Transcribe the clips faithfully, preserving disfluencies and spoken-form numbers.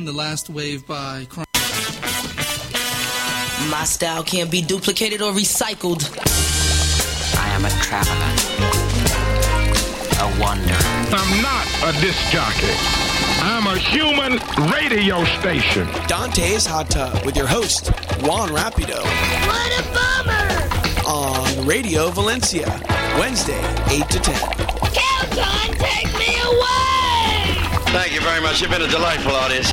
The Last Wave by Crime. My style can't be duplicated or recycled. I am a traveler, a wanderer. I'm not a disc jockey. I'm a human radio station. Dante's Hot Tub with your host, Juan Rapido. What a bummer! On Radio Valencia, Wednesday, eight to ten. Kelton, take me away! Thank you very much. You've been a delightful audience.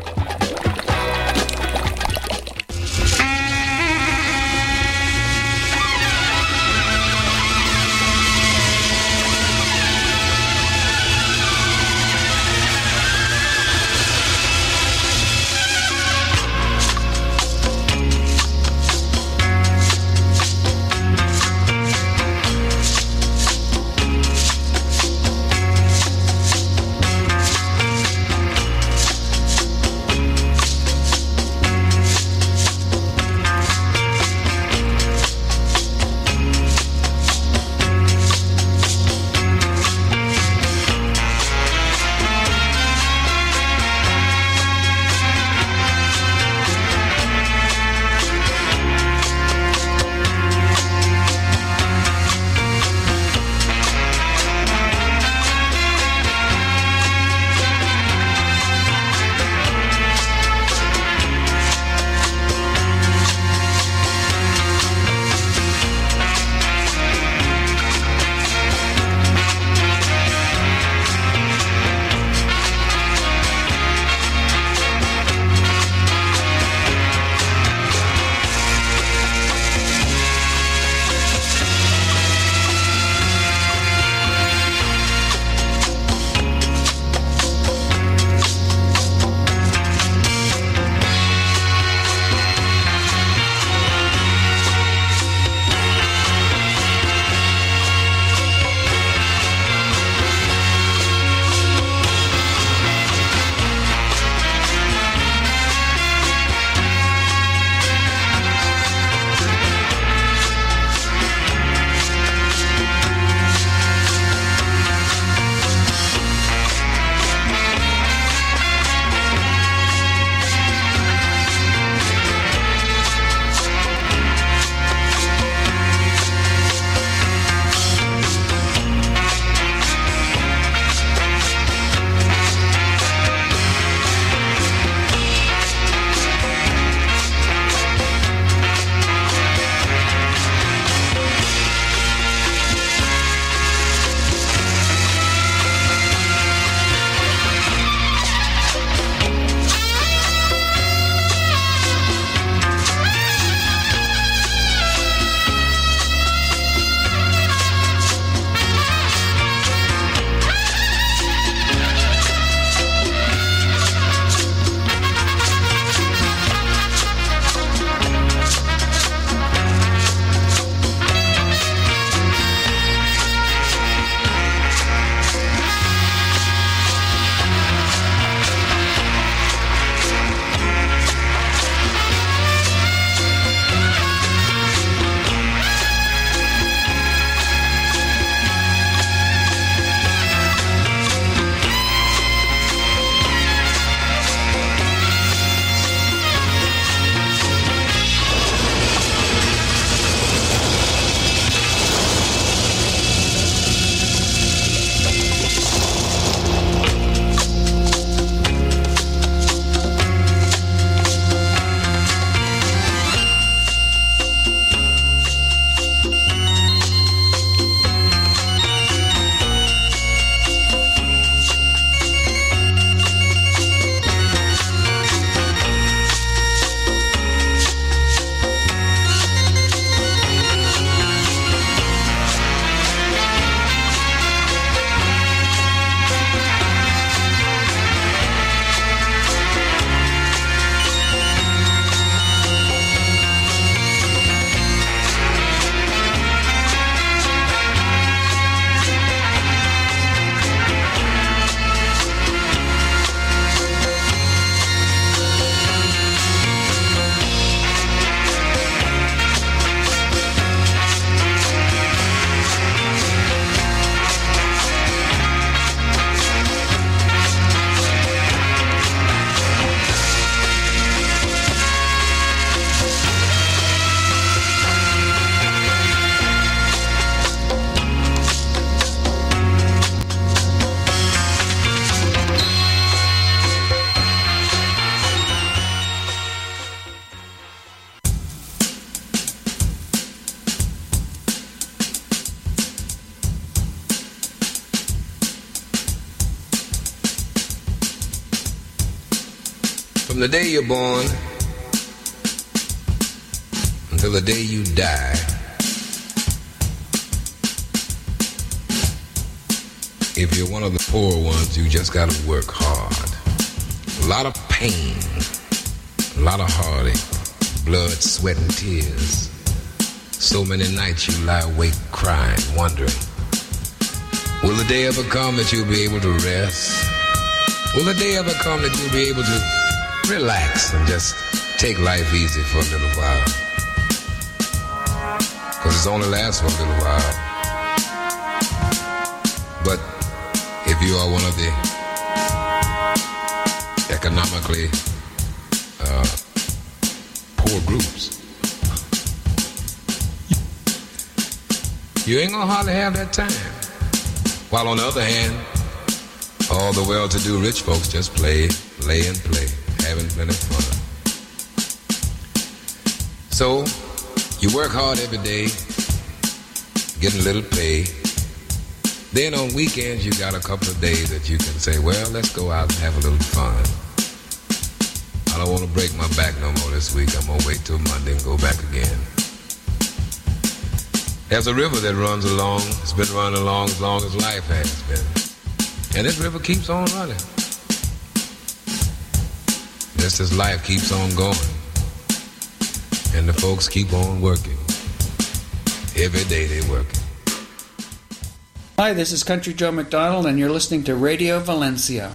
From the day you're born until the day you die, if you're one of the poor ones, you just gotta work hard. A lot of pain, a lot of heartache, blood, sweat, and tears. So many nights you lie awake crying, wondering, will the day ever come that you'll be able to rest? Will the day ever come that you'll be able to relax and just take life easy for a little while? Because it's only lasts for a little while. But if you are one of the economically uh, poor groups, you ain't gonna hardly have that time. While on the other hand, all the well-to-do rich folks just play, lay and play, having plenty of fun. So, you work hard every day, getting a little pay. Then on weekends, you got a couple of days that you can say, well, let's go out and have a little fun. I don't want to break my back no more this week. I'm going to wait till Monday and go back again. There's a river that runs along. It's been running along as long as life has been. And this river keeps on running. Just as life keeps on going. And the folks keep on working. Every day they working. Hi, this is Country Joe McDonald, and you're listening to Radio Valencia.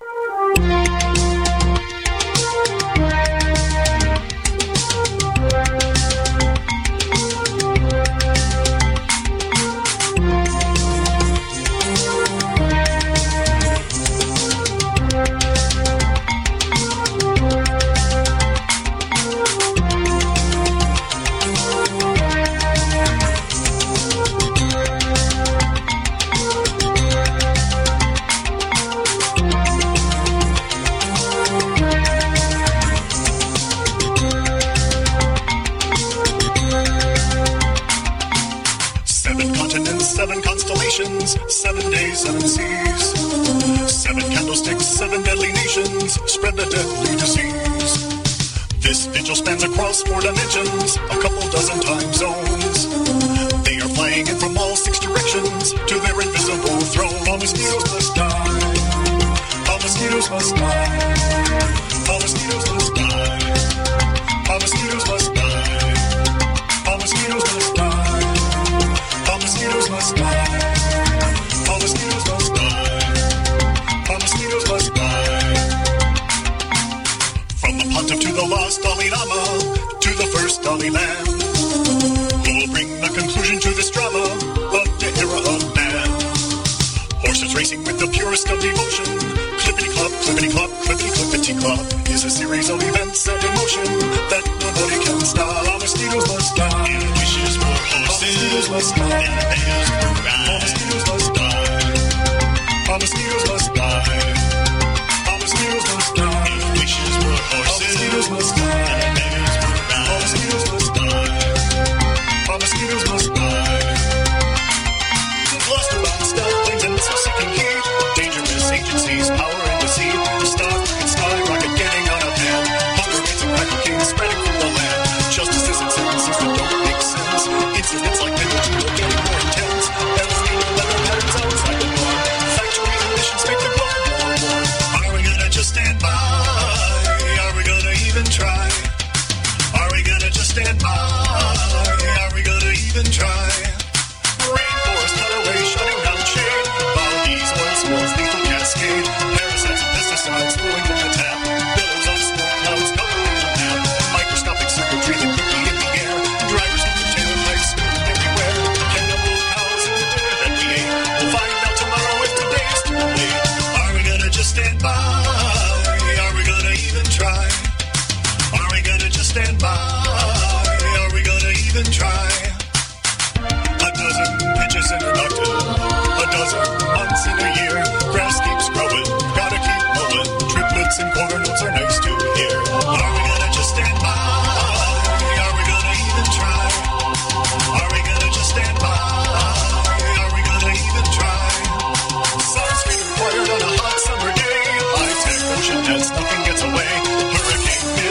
Factories and missions make the globe warm.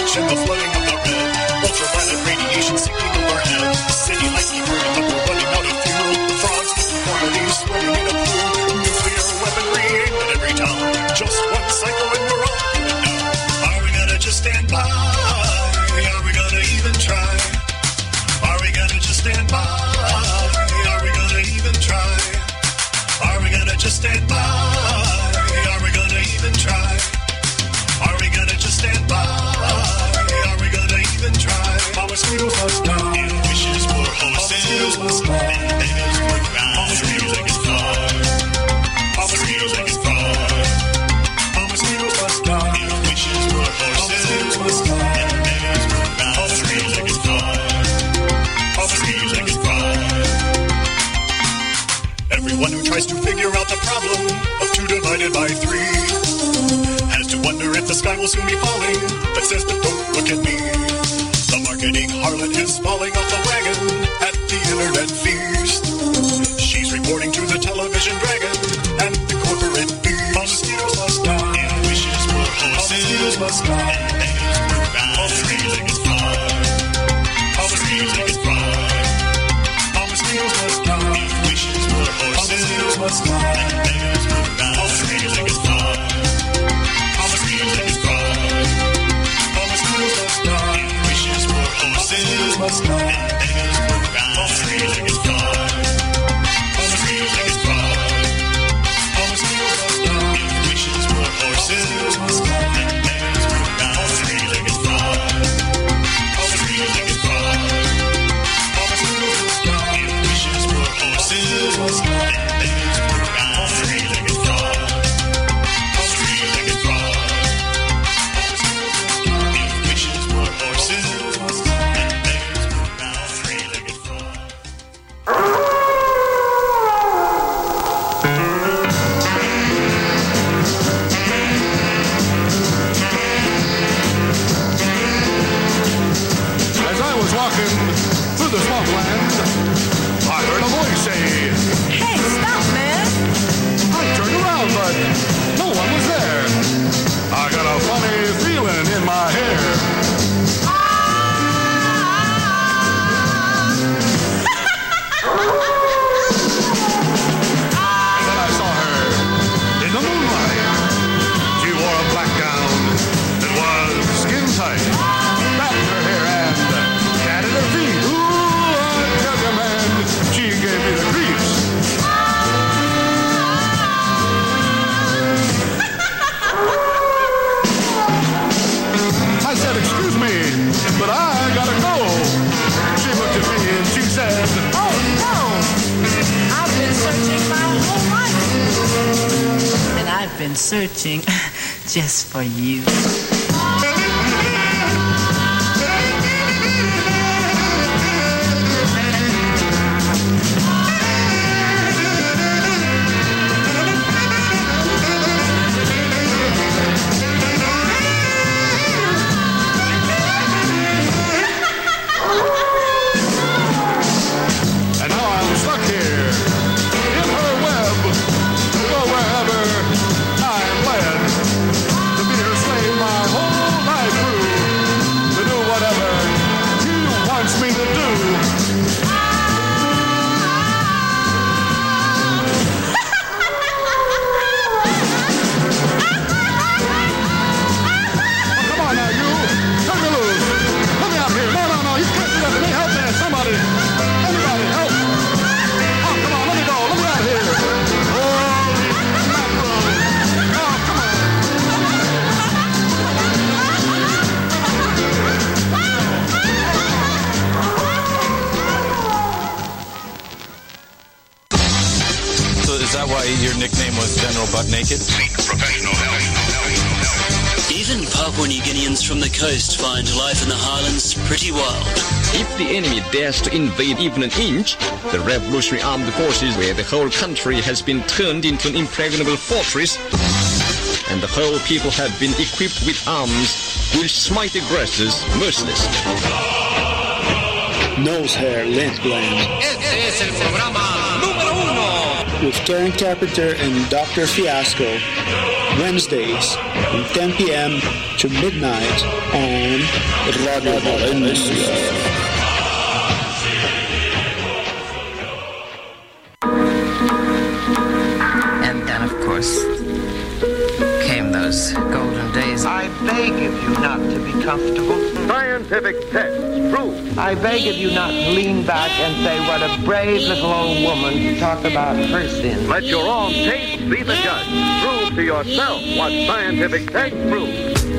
destruction, the flooding of the red. Ultraviolet radiation sinking overhead. City light keep burning up, we're running out of fuel. Frogs with deformities swimming in a pool. Nuclear weaponry aimed at every town. Just one cycle and we're all going down. Are we gonna just stand by? Are we gonna even try? Are we gonna just stand by? Are we gonna even try? Are we gonna just stand by? Are we gonna even try? Are we gonna just stand by? Are we gonna even try? Our mosquitoes must die. And wishes for horses. Must die. And beggars for crowds. Our mosquitoes like it's far. Our mosquitoes like it's far. Our mosquitoes must die. And wishes for horses. Must die. And beggars for crowds. Our mosquitoes like it's far. Our mosquitoes like it's far. Everyone who tries to figure out the problem of two divided by three has to wonder if the sky will soon be falling, but says, but don't look at me. The marketing harlot is falling off the wagon at the internet feast. She's reporting to the television dragon and the corporate beast. All mosquitoes must die. And wishes for horses. All mosquitoes must die. And beggars for crowds. All mosquitoes like it's far. All mosquitoes like it's far. All mosquitoes must die. And wishes for horses. All mosquitoes must die. And beggars for crowds. All mosquitoes like it's far. All mosquitoes like it's far. All mosquitoes must die. And wishes for horses. Must die. And beggars for crowds. All mosquitoes like it's far. All mosquitoes like it's far. All mosquitoes must die. And wishes for horses. Must die. And beggars for crowds. All mosquitoes like it's far. All mosquitoes like it's far. All mosquitoes must die. And wishes for horses. Must die. And beggars for crowds. All mosquitoes like it's far. All mosquitoes like it's far. All mosquitoes must die. And wishes for horses. Must die. And beggars for crowds. All mosquitoes like it's far. As I was walking through the swampland, I heard a voice say, Hey, stop, man! I turned around, but no one was there. I got a funny feeling in my hair. And then I saw her in the moonlight. She wore a black gown that was skin tight, backed her hair and patted her feet. Ooh, I tell you, man, she gave me the creeps. I said, excuse me, but I gotta go. She looked at me and she said, Oh, no! I've been searching my whole life. And I've been searching just for you. and now I'm stuck here in her web. Go wherever I'm led, to be her slave my whole life through, to do whatever he wants me to do. Oh, come on now, you. Turn me loose. Let me out here. No, no, no. You can't do that to me. Help me. Somebody. Anybody. Help. Oh, come on. Let me go. Let me out here. Holy mackerel. Oh, come on. So is that why your nickname was General Butt Naked? Seek professional help. Even Papua New Guineans from the coast find life in the highlands pretty wild. If the enemy dares to invade even an inch, the Revolutionary Armed Forces, where the whole country has been turned into an impregnable fortress, and the whole people have been equipped with arms, will smite aggressors mercilessly. Nose hair, lens gland. Este es el programa número uno. with Karen Carpenter and Doctor Fiasco, Wednesdays from ten p.m. to midnight on Radio Valencia. And then, of course, came those golden days. I beg of you not to be comfortable. Scientific tests prove. I beg of you not to lean back and say what a brave little old woman to talk about her sin. Let your own taste be the judge. Prove to yourself what scientific tests prove.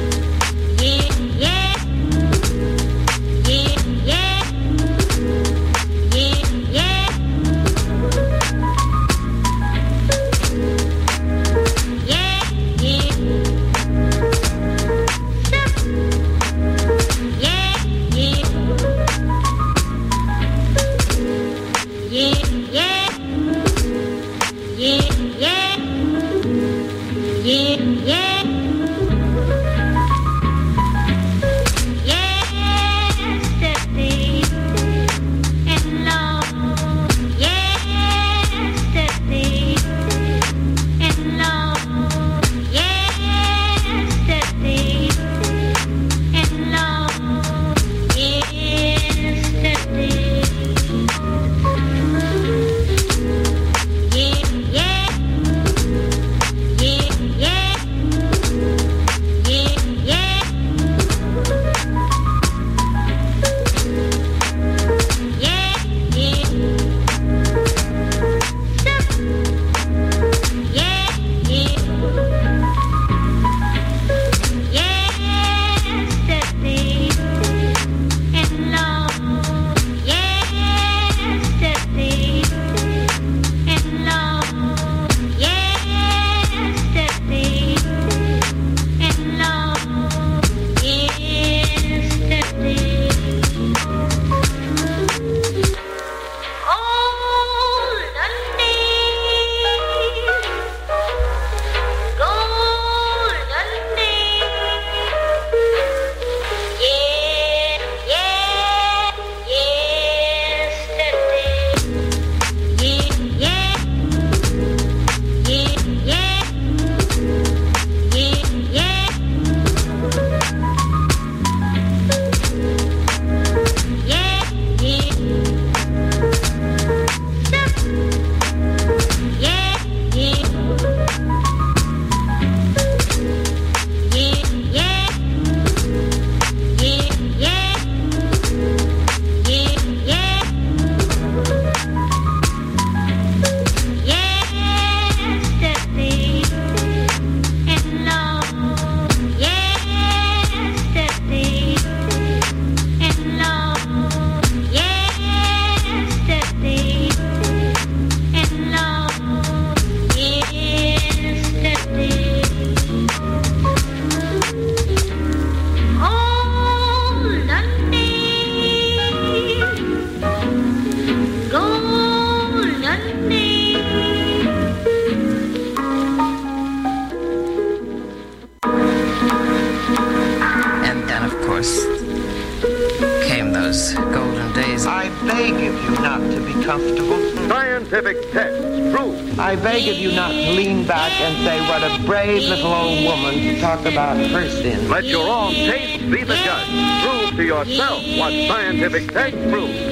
I beg of you not to lean back and say what a brave little old woman to talk about her sin. Let your own taste be the judge. Prove to yourself what scientific tests prove.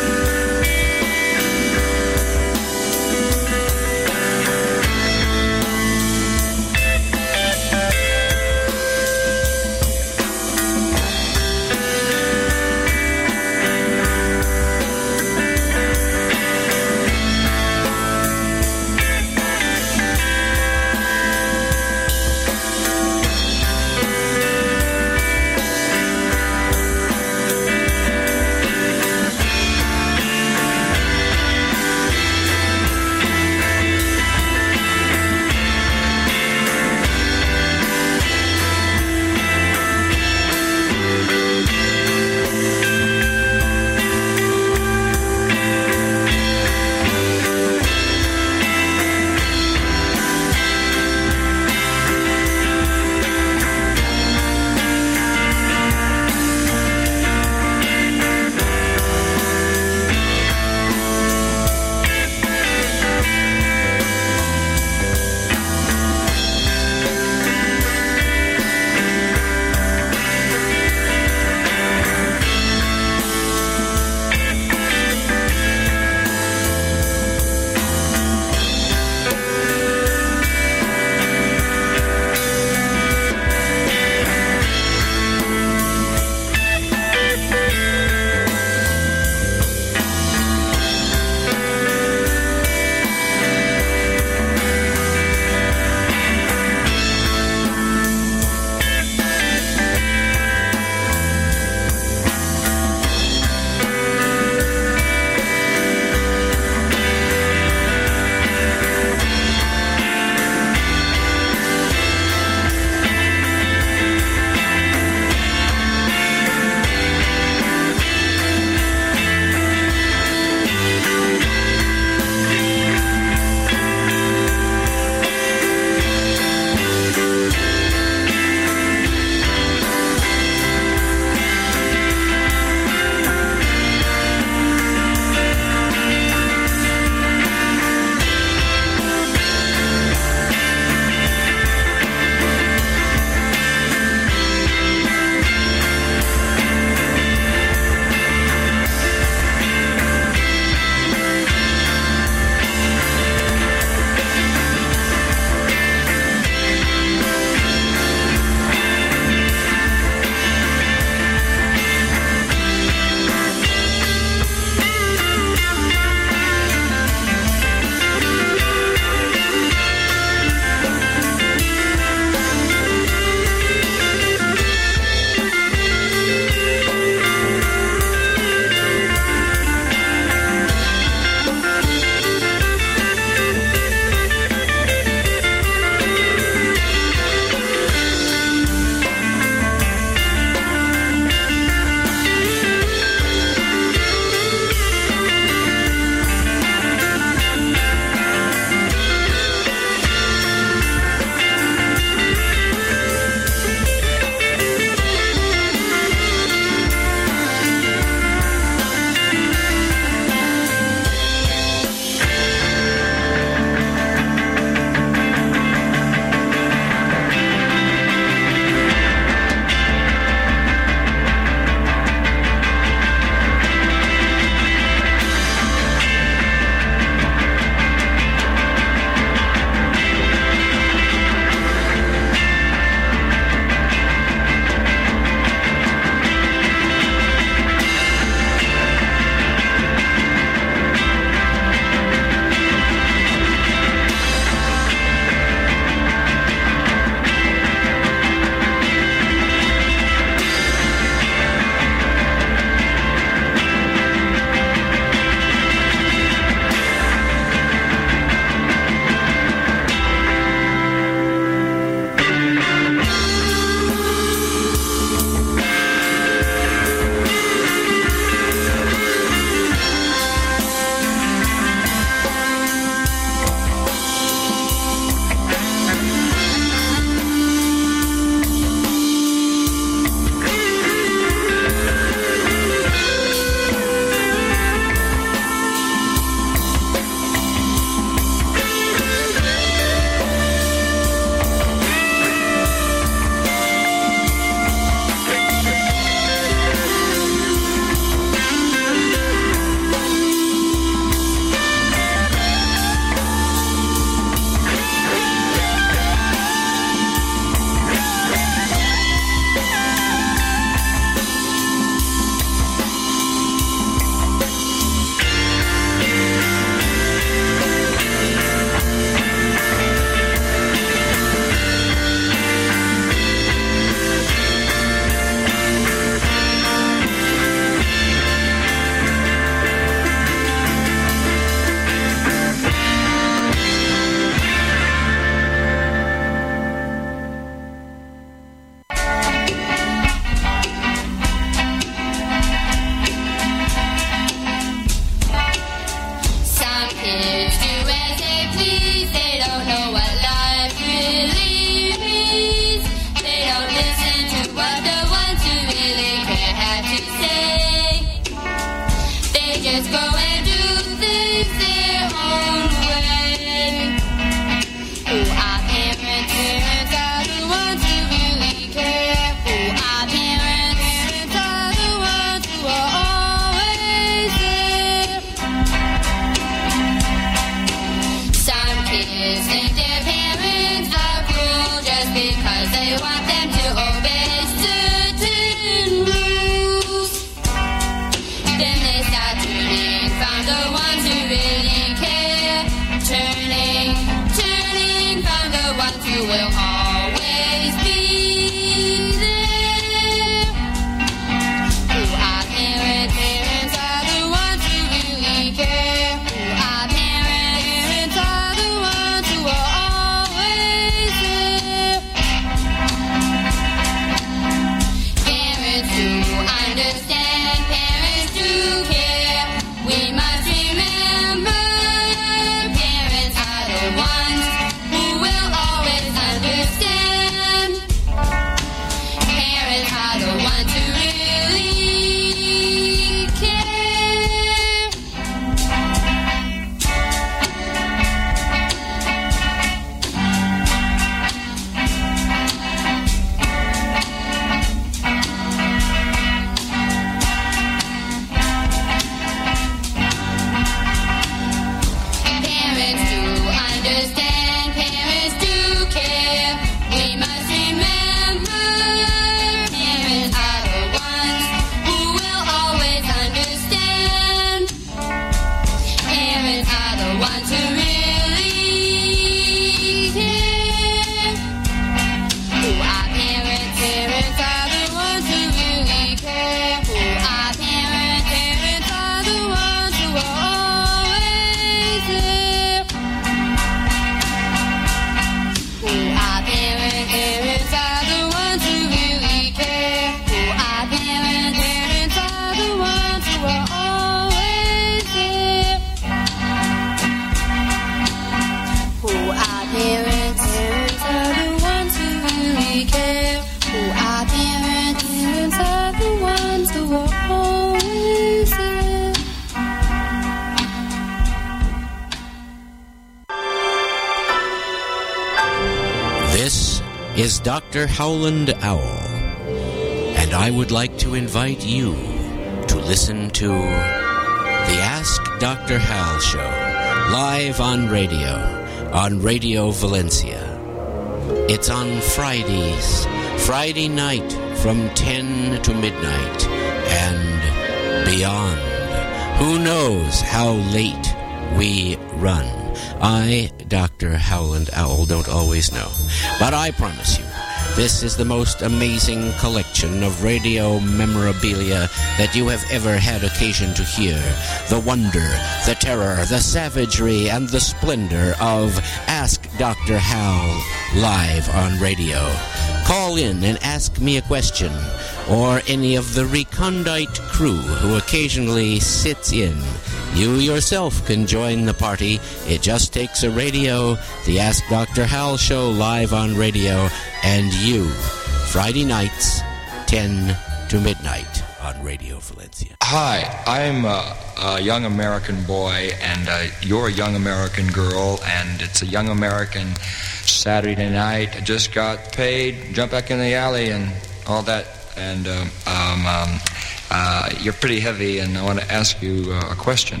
is Doctor Howland Owl, and I would like to invite you to listen to the Ask Doctor Hal show, live on radio, on Radio Valencia. It's on Fridays, Friday night from ten to midnight and beyond. Who knows how late we run? I, Doctor Howland Owl, don't always know. But I promise you, this is the most amazing collection of radio memorabilia that you have ever had occasion to hear. The wonder, the terror, the savagery, and the splendor of Ask Doctor Hal live on radio. Call in and ask me a question, or any of the recondite crew who occasionally sits in. You yourself can join the party. It just takes a radio, the Ask Doctor Hal show live on radio, and you. Friday nights, ten to midnight on Radio Valencia. Hi, I'm a, a young American boy, and uh, you're a young American girl, and it's a young American Saturday night. I just got paid, jump back in the alley, and all that. And um, um, um, uh, you're pretty heavy, and I want to ask you uh, a question.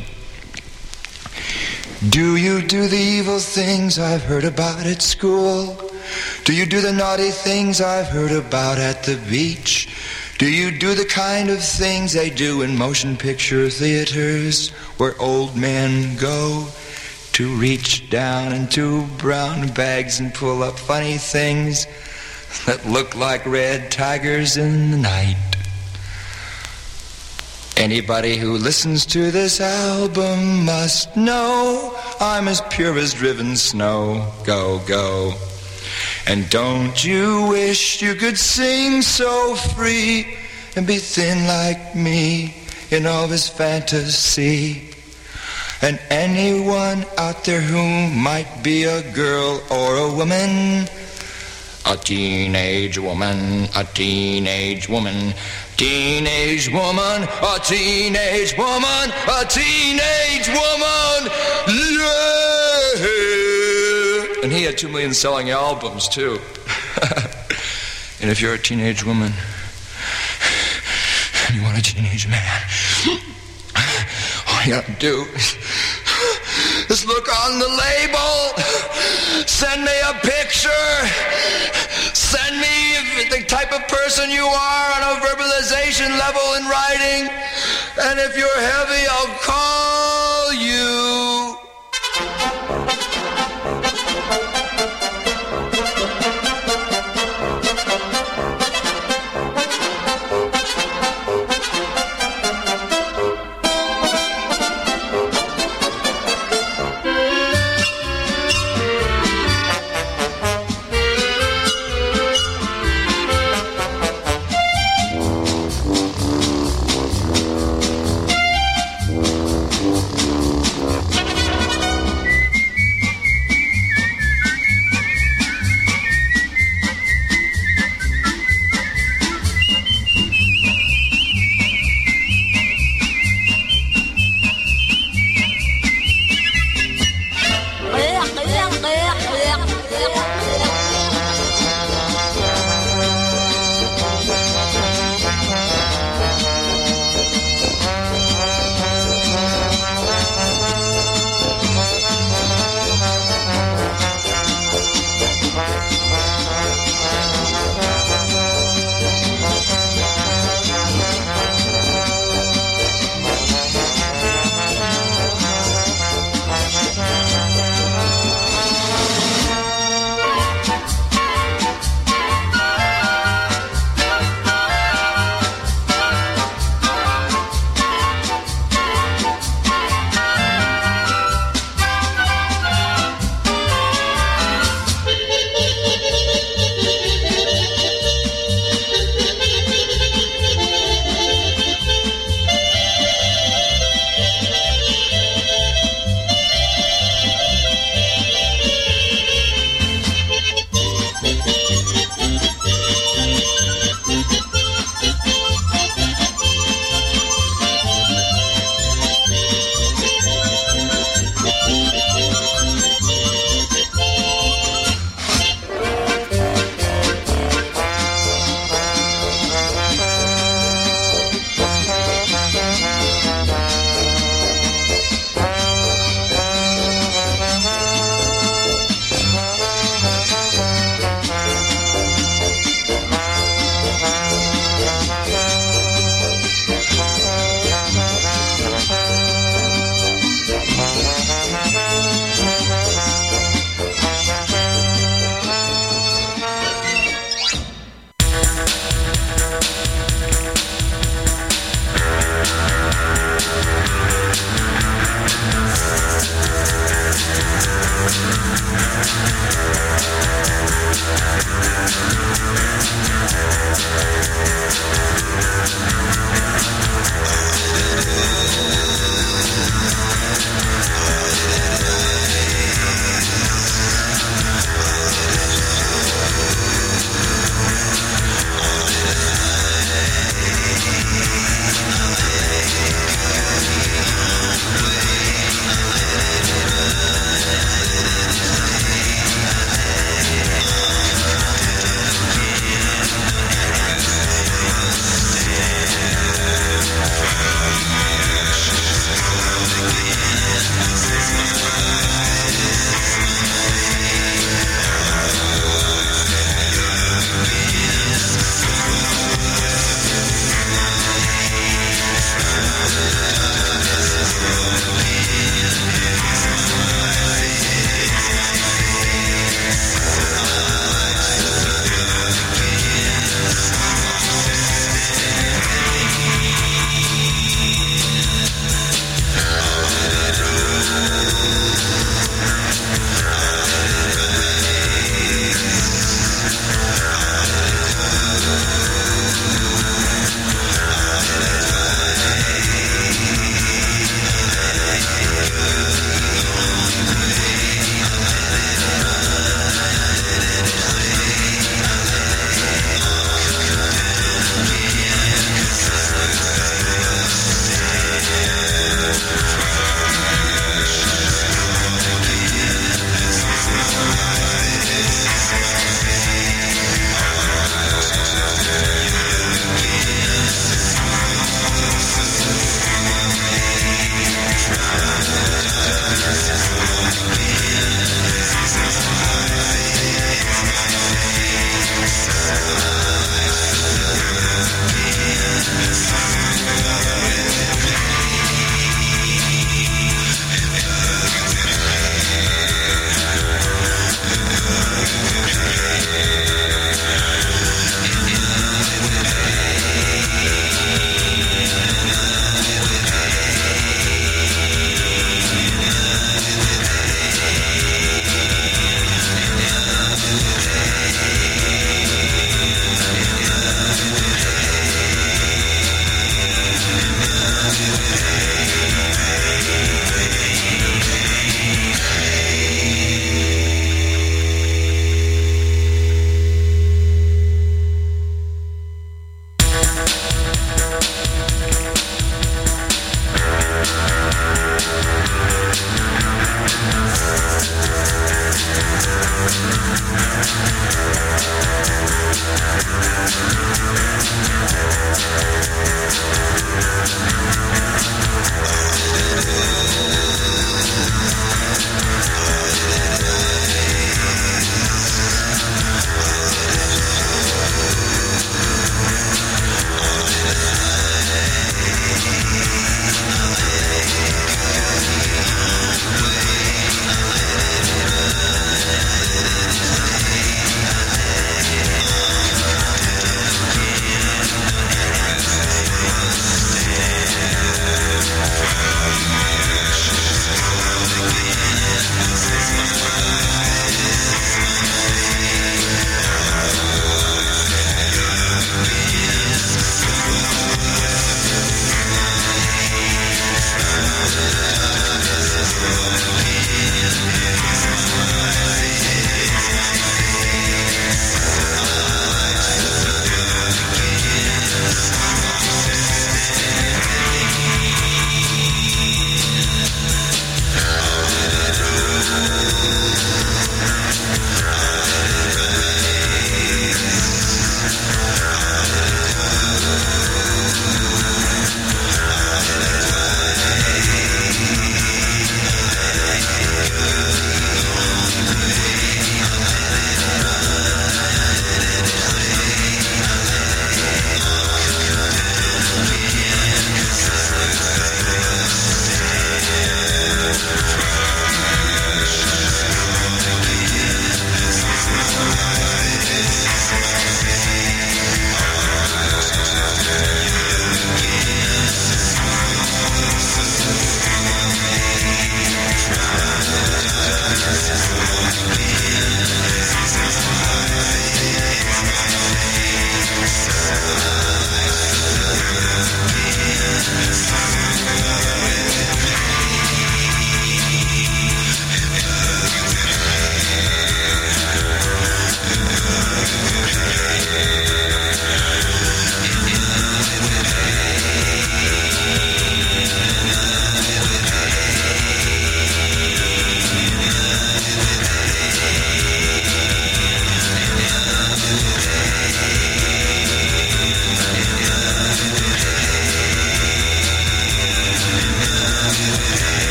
Do you do the evil things I've heard about at school? Do you do the naughty things I've heard about at the beach? Do you do the kind of things they do in motion picture theaters, where old men go to reach down into brown bags and pull up funny things that look like red tigers in the night? Anybody who listens to this album must know I'm as pure as driven snow. Go, go. And don't you wish you could sing so free and be thin like me in all this fantasy? And anyone out there who might be a girl or a woman, a teenage woman, a teenage woman, teenage woman, a teenage woman, a teenage woman, yeah! And he had two million selling albums, too. And if you're a teenage woman and you want a teenage man, all you gotta do is look on the label, send me a picture, send me the type of person you are on a verbalization level in writing, and if you're heavy, I'll call you.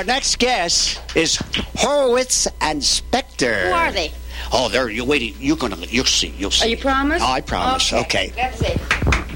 our next guest is Horowitz and Spector. Who are they? Oh, they're you waiting. You're gonna. You'll see. You'll see. Are you promised? Oh, I promise. Okay. okay. Let's see.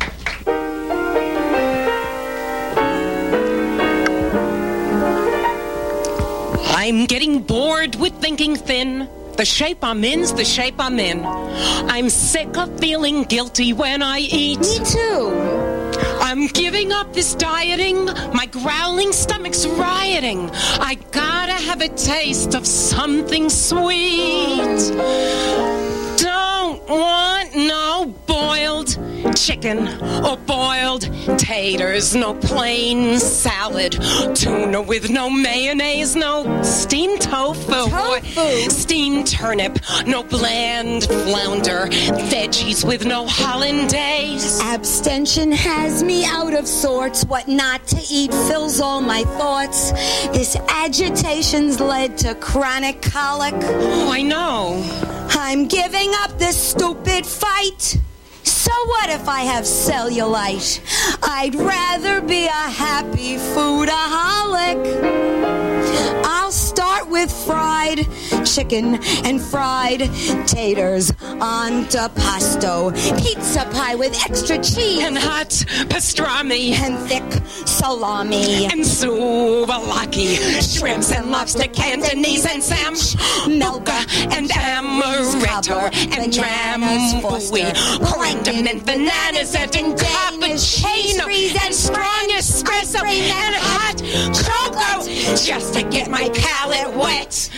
I'm getting bored with thinking thin. The shape I'm in's the shape I'm in. I'm sick of feeling guilty when I eat. Me too. I'm giving up this dieting. My growling stomach's rioting. I gotta have a taste of something sweet. Don't want no boiled chicken or boiled taters, no plain salad, tuna with no mayonnaise, no steamed tofu, tofu. steamed turnip, no bland flounder, veggies with no hollandaise. Abstention has me out of sorts. What not to eat fills all my thoughts. This agitation's led to chronic colic. Oh, I know. I'm giving up this stupid fight. So what if I have cellulite? I'd rather be a happy foodaholic. I'll start with fried chicken and fried taters on pasto, pizza pie with extra cheese and hot pastrami and thick salami and souvlaki, shrimps and lobster cantonese and sam, mocha and amaretto and drambuie, plankton and bananas and cappuccino and strong espresso and hot cocoa just to get my palate wet.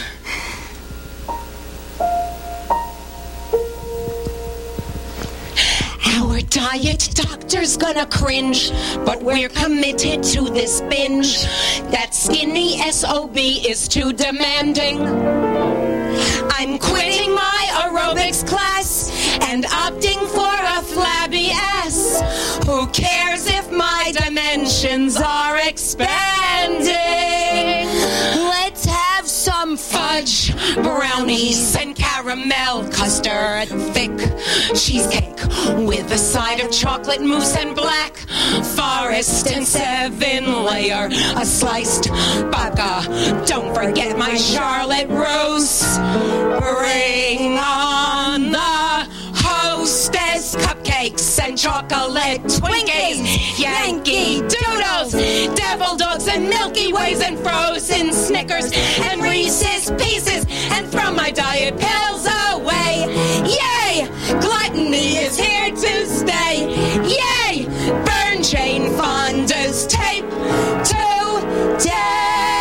Our diet doctor's gonna cringe, but we're committed to this binge. That skinny S O B is too demanding. I'm quitting my aerobics class and opting for a flabby ass. Who cares if my dimensions are expanding? Let's have some fudge, brownies, and caramel custard, thick cheesecake with a side of chocolate mousse and black forest and seven layer, a sliced baka. Don't forget my Charlotte Rose. Bring on the hostess cupcakes and chocolate Twinkies, Yankee Doodles, devil dogs and Milky Ways and frozen Snickers and Reese's Pieces, and throw my diet pills away. Yay! Gluttony is here to stay. Yay! Burn Jane Fonda's tape today.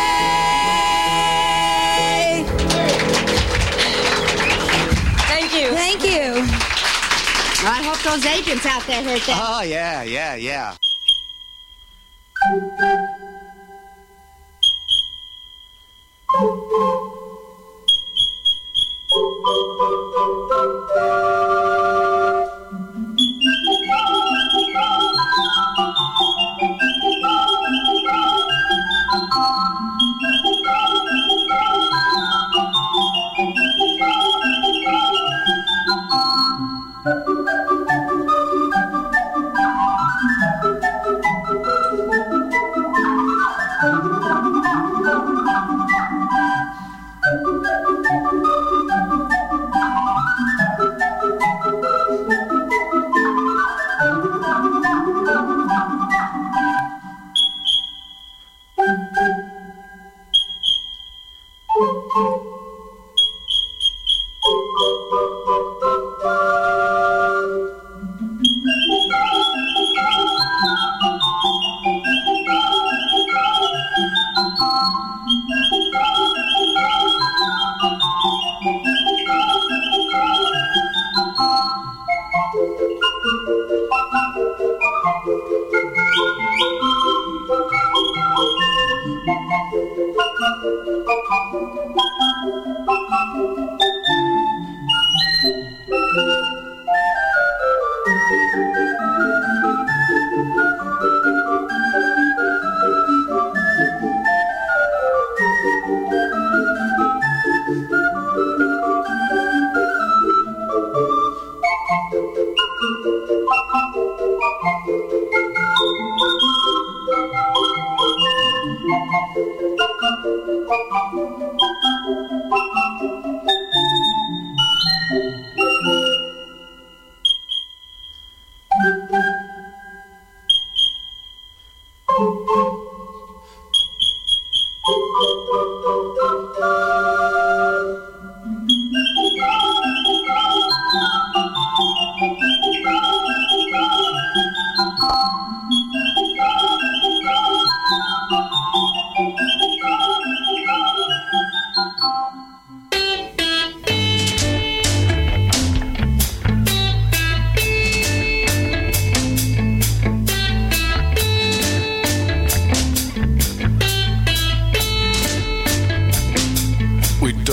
Thank you. Thank you. I hope those agents out there heard that. Oh, yeah, yeah, yeah.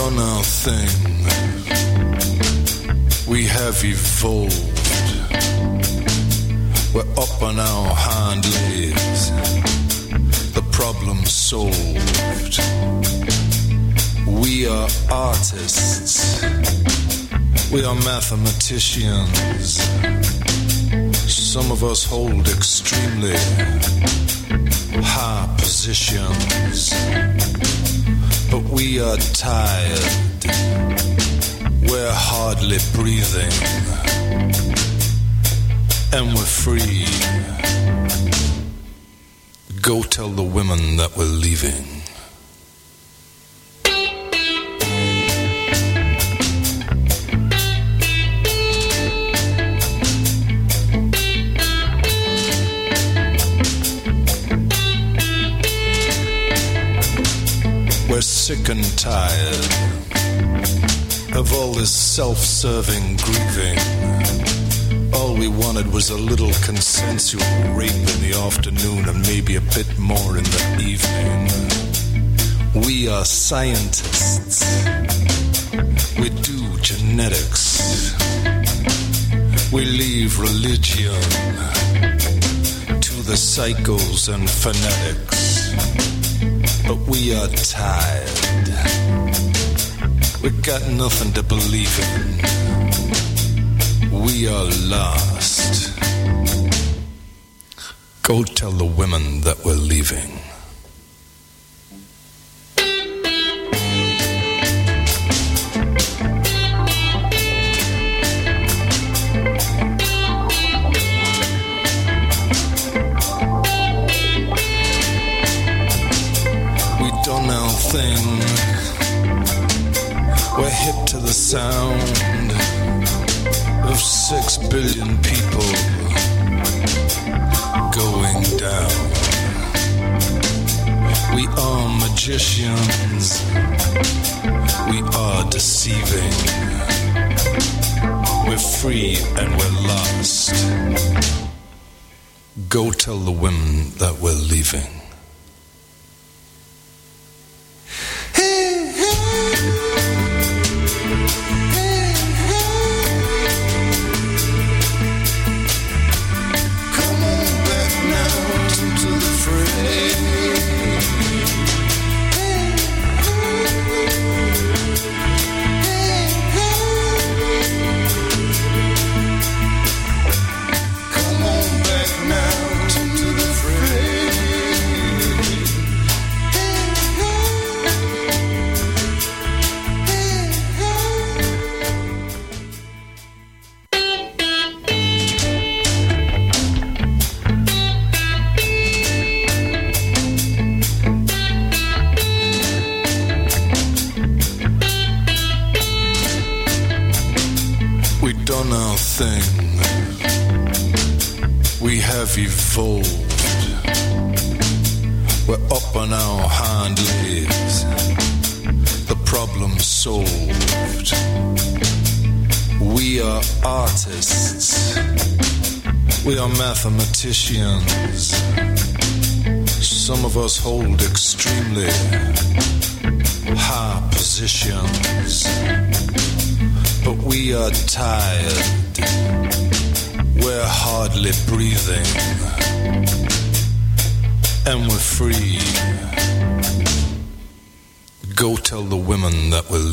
done our thing. We have evolved. We're up on our hind legs. The problem solved. We are artists. We are mathematicians. Some of us hold extremely high positions. But we are tired. We're hardly breathing. And we're free. Go tell the women that we're leaving. We're sick and tired of all this self-serving grieving. All we wanted was a little consensual rape in the afternoon and maybe a bit more in the evening. We are scientists. We do genetics. We leave religion to the psychos and phonetics. But we are tired. We got nothing to believe in. We are lost. Go tell the women that we're leaving. We've done our thing. We're hip to the sound of six billion people going down. We are magicians. We are deceiving. We're free and we're lost. Go tell the women that we're leaving. Evolved. We're up on our hind legs. The problem solved. We are artists. We are mathematicians. Some of us hold extremely high positions. But we are tired. We're hardly breathing. And we're free. Go tell the women that we're